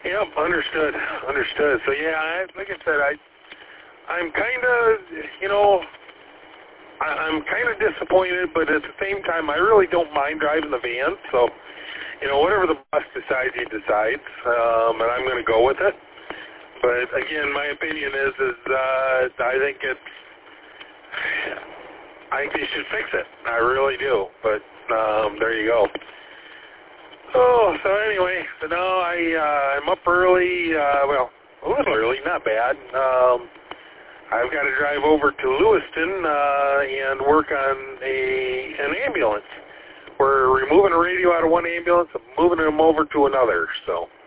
Yep, understood. Understood. So yeah, like I said, I'm kind of, I'm kind of disappointed, but at the same time, I really don't mind driving the van. So, whatever the boss decides, he decides, and I'm going to go with it. But again, my opinion is I think they should fix it. I really do. But there you go. Oh, so anyway, so now I'm up early. Well, a little early, not bad. I've got to drive over to Lewiston and work on an ambulance. We're removing a radio out of one ambulance and moving them over to another. So